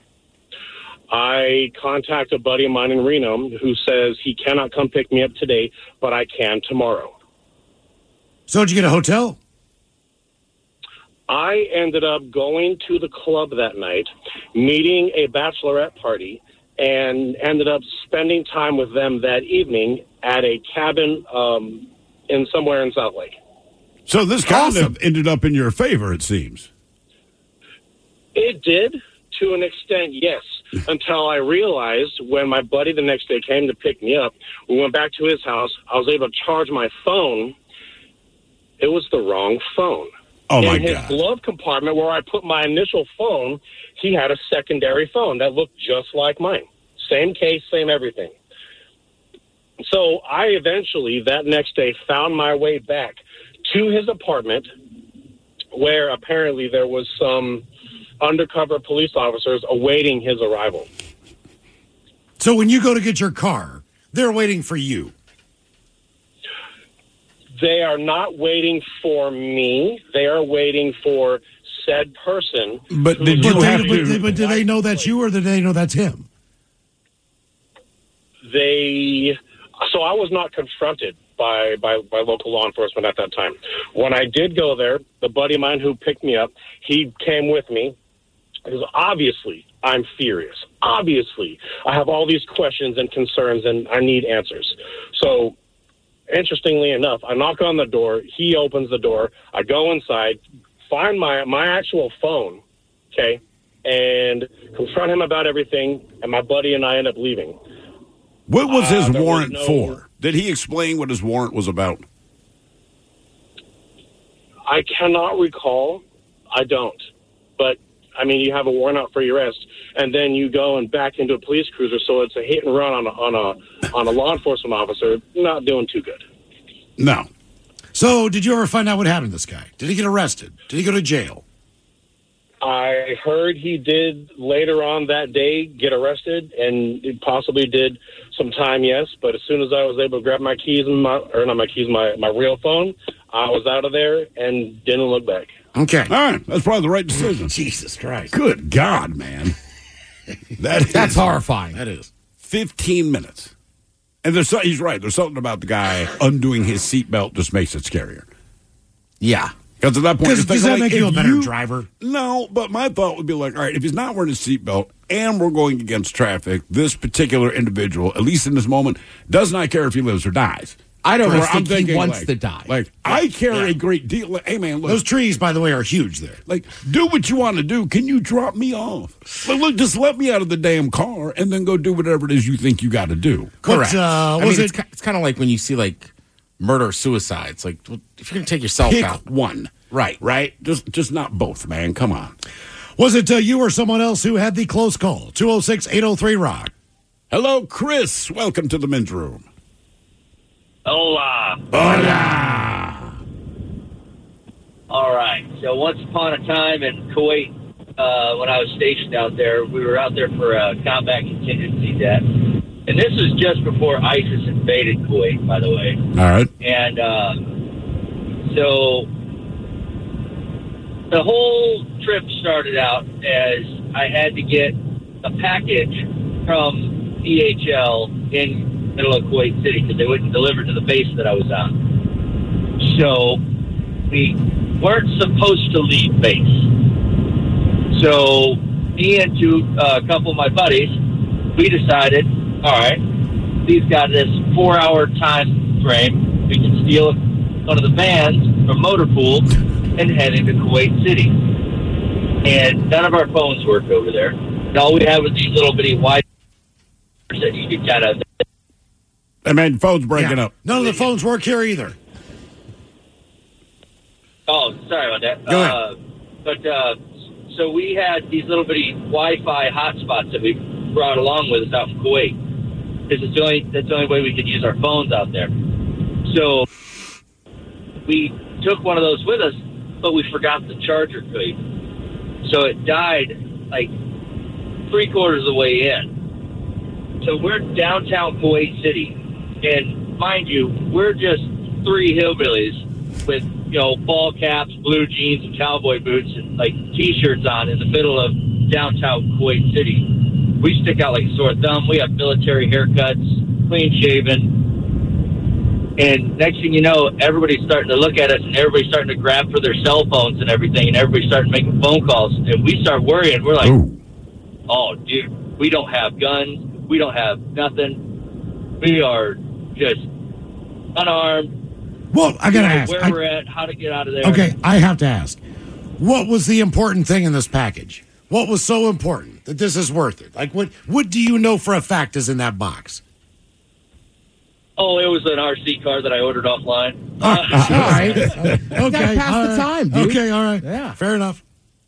I contact a buddy of mine in Reno who says he cannot come pick me up today, but I can tomorrow. So did you get a hotel? I ended up going to the club that night, meeting a bachelorette party, and ended up spending time with them that evening at a cabin um, in somewhere in South Lake. So this kind awesome. of ended up in your favor, it seems. It did, to an extent, yes. Until I realized when my buddy the next day came to pick me up, we went back to his house. I was able to charge my phone. It was the wrong phone. Oh, my God. In his glove compartment where I put my initial phone, he had a secondary phone that looked just like mine. Same case, same everything. So I eventually, that next day, found my way back to his apartment where apparently there was some undercover police officers awaiting his arrival. So when you go to get your car, they're waiting for you. They are not waiting for me. They are waiting for said person. But did you but, have they, to, but, but do they know that's you, or do they know that's him? They. So I was not confronted by, by, by local law enforcement at that time. When I did go there, the buddy of mine who picked me up, he came with me. Because obviously I'm furious. Obviously I have all these questions and concerns and I need answers. So interestingly enough, I knock on the door. He opens the door. I go inside, find my, my actual phone, okay, and confront him about everything. And my buddy and I end up leaving. What was his uh, warrant was no, for? Did he explain what his warrant was about? I cannot recall. I don't. But I mean, you have a warrant out for your arrest, and then you go and back into a police cruiser, so it's a hit and run on a, on a on a law enforcement officer. Not doing too good. No. So, did you ever find out what happened to this guy? Did he get arrested? Did he go to jail? I heard he did later on that day get arrested, and it possibly did some time, yes. But as soon as I was able to grab my keys and my or not my keys, my my real phone, I was out of there and didn't look back. Okay. All right. That's probably the right decision. Jesus Christ. Good God, man. That is, That's horrifying. That is. fifteen minutes. And there's so, he's right. There's something about the guy undoing his seatbelt just makes it scarier. Yeah. Because at that point, does, does that like, make you a better you, driver? No, but my thought would be like, all right, if he's not wearing his seatbelt and we're going against traffic, this particular individual, at least in this moment, does not care if he lives or dies. I don't Or think, I'm he wants like, to die. Like, I care Yeah. a great deal. Like, hey, man, look. Those trees, by the way, are huge there. Like, do what you want to do. Can you drop me off? But look, just let me out of the damn car and then go do whatever it is you think you got to do. Correct. But, uh, I was mean, it- it's, ki- it's kind of like when you see like murder suicides. Like, well, if you're going to take yourself Pick out, one. right? Right? Just just not both, man. Come on. Was it uh, you or someone else who had the close call? two oh six, eight oh three, rock. Hello, Chris. Welcome to the men's room. Hola. Hola. All right. So once upon a time in Kuwait, uh, when I was stationed out there, we were out there for a combat contingency debt. And this was just before ISIS invaded Kuwait, by the way. All right. And uh, so the whole trip started out as I had to get a package from D H L in middle of Kuwait City because they wouldn't deliver to the base that I was on. So we weren't supposed to leave base. So me and two, uh, a couple of my buddies, we decided, all right, he's got this four-hour time frame. We can steal one of the vans from Motorpool and head into Kuwait City. And none of our phones worked over there. And all we had was these little bitty wide that you could kind of... Hey, man, phone's breaking Yeah. up. None of the phones work here either. Oh, sorry about that. Go ahead. Uh, but uh, so we had these little bitty Wi-Fi hotspots that we brought along with us out in Kuwait. Because it's the only that's the only way we could use our phones out there. So we took one of those with us, but we forgot the charger cable. So it died like three quarters of the way in. So we're downtown Kuwait City, and mind you, we're just three hillbillies with, you know, ball caps, blue jeans, and cowboy boots, and like t-shirts on in the middle of downtown Kuwait City. We stick out like a sore thumb. We have military haircuts, clean shaven, and next thing you know, everybody's starting to look at us, and everybody's starting to grab for their cell phones and everything, and everybody's starting making phone calls, and we start worrying. We're like, Ooh. "Oh, dude, we don't have guns. We don't have nothing. We are just unarmed." Well, I got to You know, ask. where I- we're at, how to get out of there. Okay, I have to ask. What was the important thing in this package? What was so important that this is worth it? Like, what what do you know for a fact is in that box? Oh, it was an R C car that I ordered offline. all right. Okay, Okay. pass all the right. time, dude. Okay, all right. Yeah. Fair enough.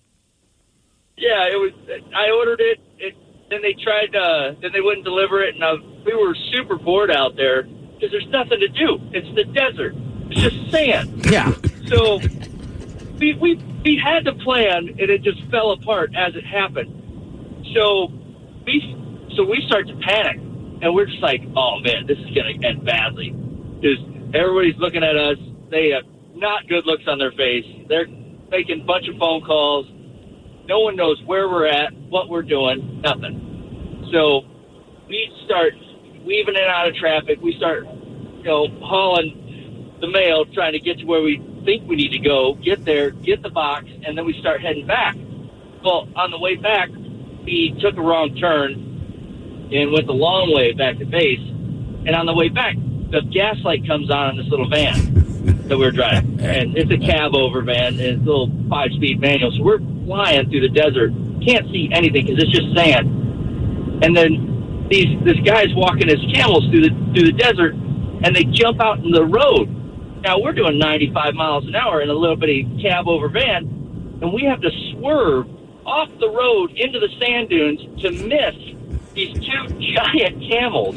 Yeah, it was. I ordered it. It then they tried. Uh, then they wouldn't deliver it, and I, we were super bored out there because there's nothing to do. It's the desert. It's just sand. Yeah. So we we we had to plan, and it just fell apart as it happened. So we so we start to panic, and we're just like, oh man, this is going to end badly. Because everybody's looking at us. They have not good looks on their face. They're making a bunch of phone calls. No one knows where we're at, what we're doing, nothing. So we start weaving in and out of traffic. We start, you know, hauling the mail, trying to get to where we think we need to go, get there, get the box, and then we start heading back. Well, on the way back, we took a wrong turn and went the long way back to base. And on the way back, the gas light comes on in this little van that we're driving. And it's a cab over van, and it's a little five-speed manual. So we're flying through the desert. Can't see anything because it's just sand. And then these this guy's walking his camels through the through the desert, and they jump out in the road. Now we're doing ninety-five miles an hour in a little bitty cab over van, and we have to swerve off the road into the sand dunes to miss these two giant camels.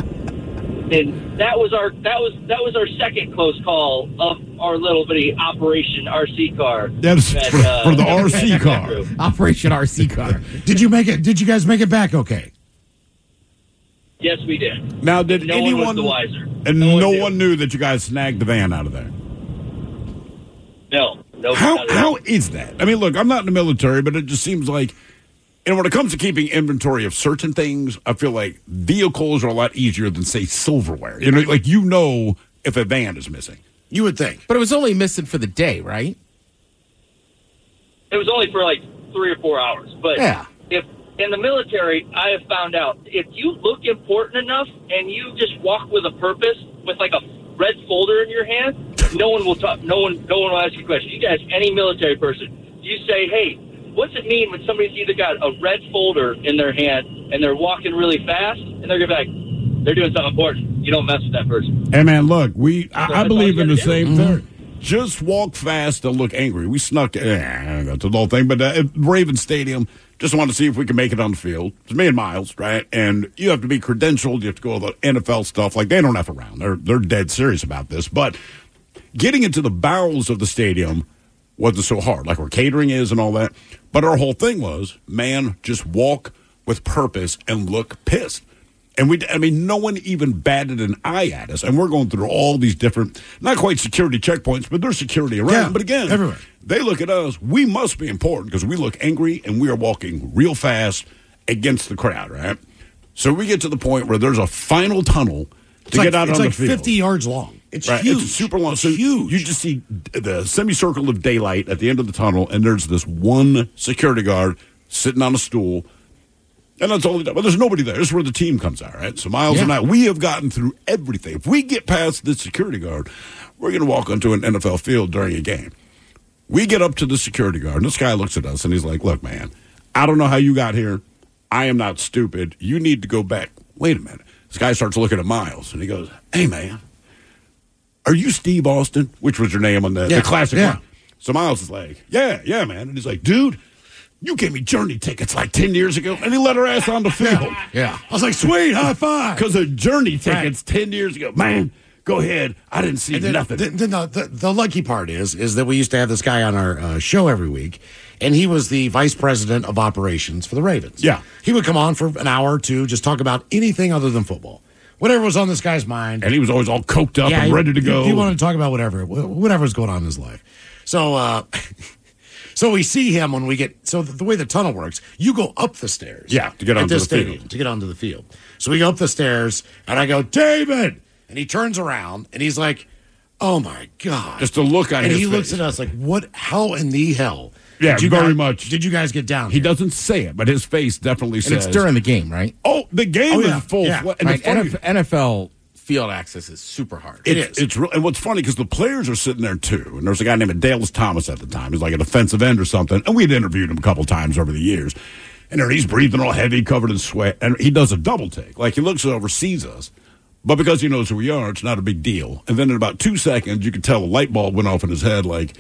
And that was our that was that was our second close call of our little bitty Operation R C car. That's that, for, uh, for the that we R had C to get car. through. Operation R C car. Did you make it? Did you guys make it back okay? Yes, we did. Now, did no anyone one was the wiser. and No no, one one, knew. knew that you guys snagged the van out of there? No, no. How not at all. how is that? I mean, look, I'm not in the military, but it just seems like, and when it comes to keeping inventory of certain things, I feel like vehicles are a lot easier than, say, silverware. You know, like you know if a van is missing. You would think. But it was only missing for the day, right? It was only for like three or four hours. But Yeah. if in the military, I have found out if you look important enough and you just walk with a purpose, with like a red folder in your hand, no one will talk. No one, no one will ask you a question. You can ask any military person. You say, "Hey, what's it mean when somebody's either got a red folder in their hand and they're walking really fast, and they're gonna be like, they're doing something important. You don't mess with that person." Hey, man, look, we I, I believe in the same do. thing. Just walk fast and look angry. We snuck, eh, that's the whole thing, but uh, Raven Stadium, just wanted to see if we can make it on the field. It's me and Miles, right? And you have to be credentialed. You have to go all the N F L stuff. Like, they don't F around. They're, they're dead serious about this. But getting into the bowels of the stadium wasn't so hard, like where catering is and all that. But our whole thing was, man, just walk with purpose and look pissed. And we, I mean, no one even batted an eye at us. And we're going through all these different, not quite security checkpoints, but there's security around. Yeah, but again, everywhere. They look at us. We must be important because we look angry and we are walking real fast against the crowd, right? So we get to the point where there's a final tunnel to It's like, get out it's on like the field. fifty yards long. It's Right, huge. It's super long. So huge. You just see the semicircle of daylight at the end of the tunnel, and there's this one security guard sitting on a stool. And that's all he does. But there's nobody there. This is where the team comes out, right? So Miles Yeah. and I, we have gotten through everything. If we get past this security guard, we're going to walk onto an N F L field during a game. We get up to the security guard, and this guy looks at us, and he's like, "Look, man, I don't know how you got here. I am not stupid. You need to go back." Wait a minute. This guy starts looking at Miles, and he goes, "Hey, man, are you Steve Austin?" Which was your name on the, Yeah, the classic yeah. one. So Miles is like, "Yeah, yeah, man." And he's like, "Dude, you gave me Journey tickets like ten years ago." And he let her ass on the field. Yeah. I was like, sweet, high five. Because of Journey tickets ten years ago. Man, go ahead. I didn't see And then, nothing. The, the, the, the lucky part is is that we used to have this guy on our uh, show every week, and he was the vice president of operations for the Ravens. Yeah. He would come on for an hour or two, just talk about anything other than football. Whatever was on this guy's mind. And he was always all coked up Yeah, and he- ready to go. He, he wanted to talk about whatever, whatever was going on in his life. So, uh, so we see him when we get. So the, the way the tunnel works, you go up the stairs. Yeah, to get at onto this the stadium, field. to get onto the field. So we go up the stairs, and I go, David, and he turns around, and he's like, "Oh my god!" Just a look on and his he face. looks at us like, "What? How in the hell?" Yeah, did you very guys, much. Did you guys get down? He here? doesn't say it, but his face definitely And says. it's during the game, right? Oh, the game Oh, yeah, is full. yeah. fl- and Right, the funny- N F- N F L field access is super hard. It it's, is. It's real, and what's funny because the players are sitting there too, and there's a guy named Dallas Thomas at the time. He's like a defensive end or something, and we'd interviewed him a couple times over the years. And there he's breathing all heavy, covered in sweat, and he does a double take. Like he looks over, sees us, but because he knows who we are, it's not a big deal. And then in about two seconds, you could tell a light bulb went off in his head. Like,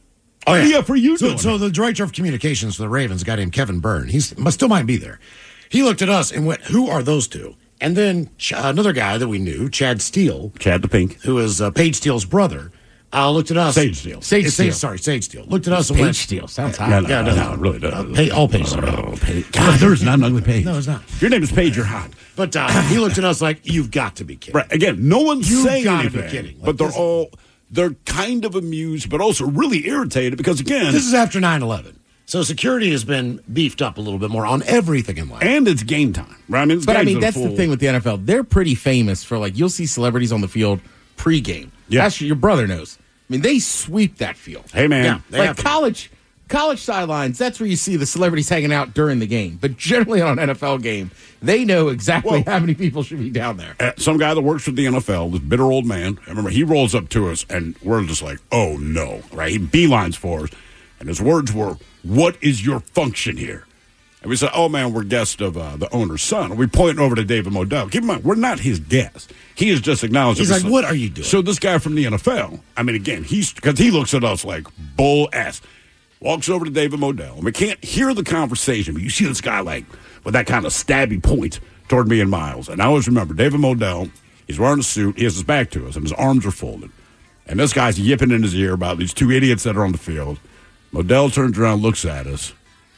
oh yeah, for you So, doing so it. the director of communications for the Ravens, a guy named Kevin Byrne, he's must still might be there. He looked at us and went, "Who are those two?" And then Ch- another guy that we knew, Chad Steele, Chad the Pink, who is uh, Paige Steele's brother, uh, looked at us. Sage Steele. Sage It's Sage, Steele. sorry, Sage Steele. Looked at us and Page went, Steele sounds hot. No, no, Yeah, no, no, no, it really does. Uh, Pa- all Paige. Oh, Paige. God, there is not an ugly Paige. No, it's not. If your name is Paige, you're hot. But uh, he looked at us like, "You've got to be kidding." Right. Again, no one's You saying gotta be anything. kidding. Like, but they're this- all they're kind of amused, but also really irritated because again, This is after nine eleven. So security has been beefed up a little bit more on everything in life. and it's game time. Right? I mean, this But I guy's mean, a that's the fool. thing with the N F L. They're pretty famous for, like, you'll see celebrities on the field pregame. Yeah. Actually, your brother knows. I mean, they sweep that field. Hey man, Yeah. They like have to. college college sidelines, that's where you see the celebrities hanging out during the game. But generally on an N F L game, they know exactly Whoa. how many people should be down there. Uh, some guy that works for the N F L, this bitter old man. I remember he rolls up to us, and we're just like, "Oh no!" Right? He beelines for us, and his words were, "What is your function here?" And we said, "Oh man, we're guests of uh, the owner's son." And we point over to David Modell. Keep in mind, we're not his guests. He is just acknowledging. He's like, "What are you doing?" So this guy from the N F L, I mean, again, he's because he looks at us like bull ass. Walks over to David Modell, and we can't hear the conversation, but you see this guy like with that kind of stabby point toward me and Miles. And I always remember David Modell. He's wearing a suit. He has his back to us, and his arms are folded. And this guy's yipping in his ear about these two idiots that are on the field. Modell turns around, looks at us,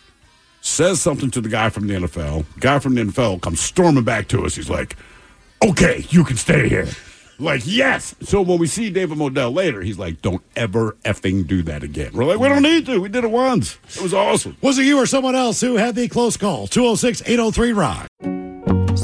says something to the guy from the N F L. The guy from the N F L comes storming back to us. He's like, "Okay, you can stay here." Like, yes. So when we see David Modell later, he's like, "Don't ever effing do that again." We're like, "We don't need to. We did it once. It was awesome." Was it you or someone else who had the close call? two oh six, eight oh three, rock.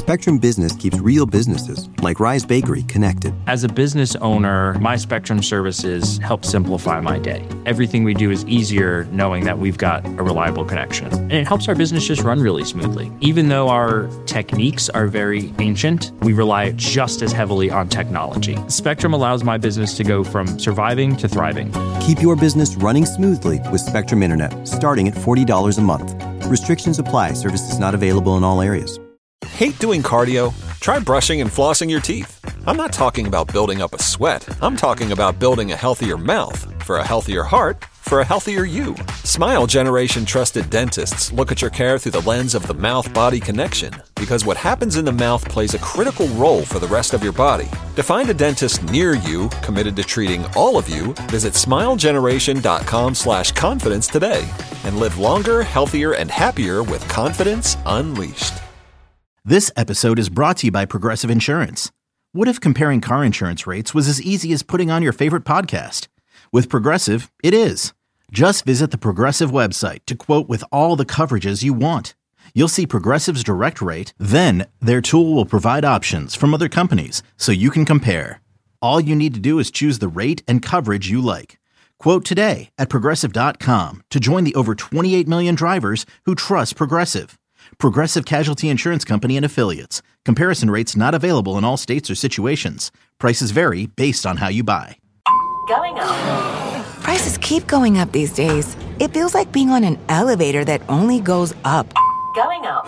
Spectrum Business keeps real businesses, like Rise Bakery, connected. As a business owner, my Spectrum services help simplify my day. Everything we do is easier knowing that we've got a reliable connection. And it helps our business just run really smoothly. Even though our techniques are very ancient, we rely just as heavily on technology. Spectrum allows my business to go from surviving to thriving. Keep your business running smoothly with Spectrum Internet, starting at forty dollars a month. Restrictions apply. Services not available in all areas. Hate doing cardio? Try brushing and flossing your teeth. I'm not talking about building up a sweat. I'm talking about building a healthier mouth for a healthier heart for a healthier you. Smile Generation trusted dentists look at your care through the lens of the mouth-body connection, because what happens in the mouth plays a critical role for the rest of your body. To find a dentist near you committed to treating all of you, visit smilegeneration.com slash confidence today and live longer, healthier, and happier with confidence unleashed. This episode is brought to you by Progressive Insurance. What if comparing car insurance rates was as easy as putting on your favorite podcast? With Progressive, it is. Just visit the Progressive website to quote with all the coverages you want. You'll see Progressive's direct rate, then their tool will provide options from other companies so you can compare. All you need to do is choose the rate and coverage you like. Quote today at Progressive dot com to join the over twenty-eight million drivers who trust Progressive. Progressive Casualty Insurance Company and Affiliates. Comparison rates not available in all states or situations. Prices vary based on how you buy. Going up. Prices keep going up these days. It feels like being on an elevator that only goes up. Going up.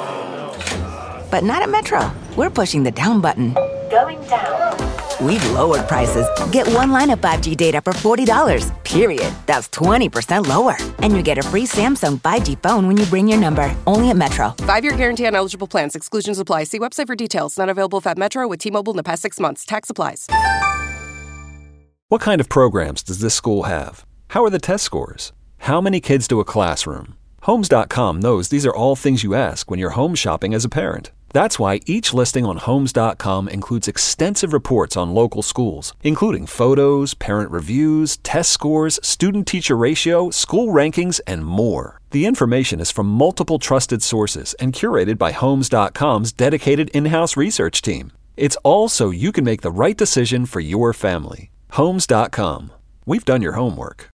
But not at Metro. We're pushing the down button. Going down. We've lowered prices. Get one line of five G data for forty dollars, period. That's twenty percent lower. And you get a free Samsung five G phone when you bring your number. Only at Metro. Five-year guarantee on eligible plans. Exclusions apply. See website for details. Not available if at Metro with T-Mobile in the past six months. Tax applies. What kind of programs does this school have? How are the test scores? How many kids do a classroom? Homes dot com knows these are all things you ask when you're home shopping as a parent. That's why each listing on Homes dot com includes extensive reports on local schools, including photos, parent reviews, test scores, student-teacher ratio, school rankings, and more. The information is from multiple trusted sources and curated by Homes dot com's dedicated in-house research team. It's all so you can make the right decision for your family. Homes dot com. We've done your homework.